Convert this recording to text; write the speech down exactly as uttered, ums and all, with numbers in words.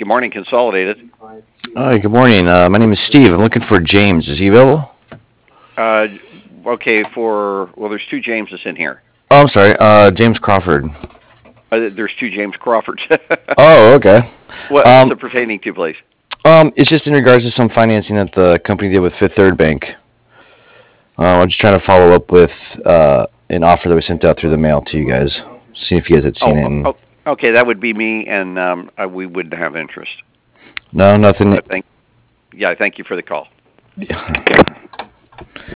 Good morning, Consolidated. Hi, good morning. Uh, my name is Steve. I'm looking for James. Is he available? Uh, okay, for well, there's two Jameses in here. Oh, I'm sorry. Uh, James Crawford. Uh, there's two James Crawfords. Oh, okay. what, what's Um, it pertaining to, please? um, it's just in regards to some financing that the company did with Fifth Third Bank. Uh, I'm just trying to follow up with uh, an offer that was sent out through the mail to you guys. See if you guys had seen Oh, it. oh, And oh, okay, that would be me, and um, uh, we wouldn't have interest. no, But nothing. I thank, yeah, I thank you for the call.